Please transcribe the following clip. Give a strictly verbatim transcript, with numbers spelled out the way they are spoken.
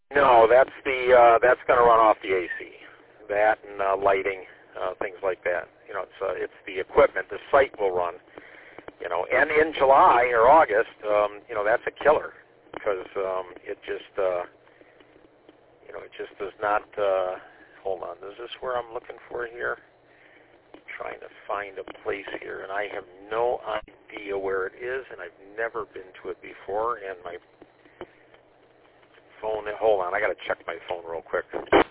No, that's the uh, that's going to run off the A C. That and uh, lighting, uh, things like that. You know, it's uh, it's the equipment. The site will run. You know, and in July or August, um, you know, that's a killer because um, it just uh, you know it just does not. Uh, hold on, is this where I'm looking for here? I'm trying to find a place here, and I have no idea where it is, and I've never been to it before, and my phone, hold on, I got to check my phone real quick.